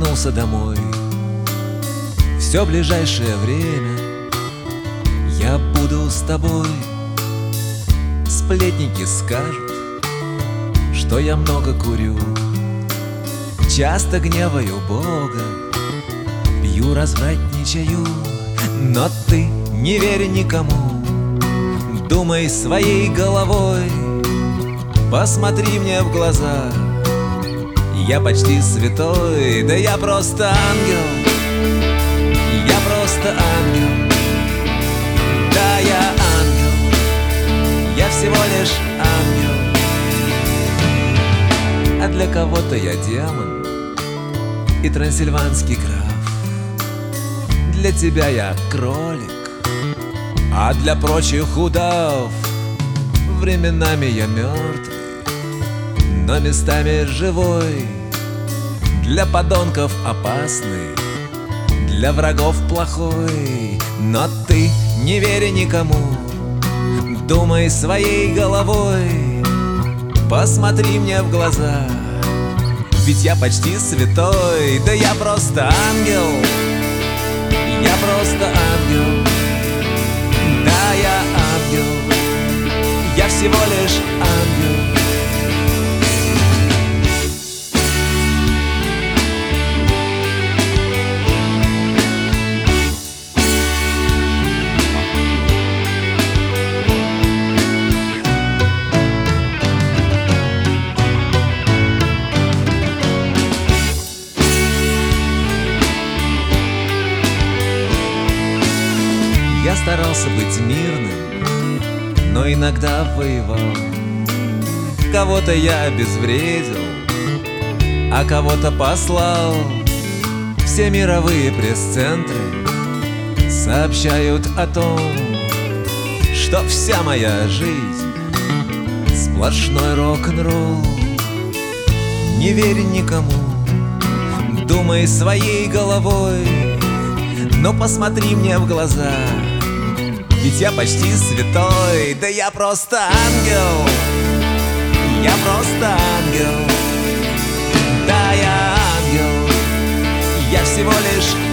вернулся домой. Все ближайшее время я буду с тобой. Сплетники скажут, что я много курю, часто гневаю Бога, пью, развратничаю. Но ты не верь никому, думай своей головой. Посмотри мне в глаза, я почти святой, да я просто ангел. Я просто ангел, да я ангел, я всего лишь ангел. А для кого-то я демон и трансильванский граф. Для тебя я кролик, а для прочих удав. Временами я мертвый, но местами живой. Для подонков опасный, для врагов плохой. Но ты не верь никому, думай своей головой. Посмотри мне в глаза, ведь я почти святой, да я просто ангел. Я просто ангел, да я ангел, я всего лишь ангел. Я старался быть мирным, но иногда воевал. Кого-то я обезвредил, а кого-то послал. Все мировые пресс-центры сообщают о том, что вся моя жизнь сплошной рок-н-ролл. Не верь никому, думай своей головой. Но посмотри мне в глаза, ведь я почти святой, да я просто ангел. Я просто ангел, да я ангел, я всего лишь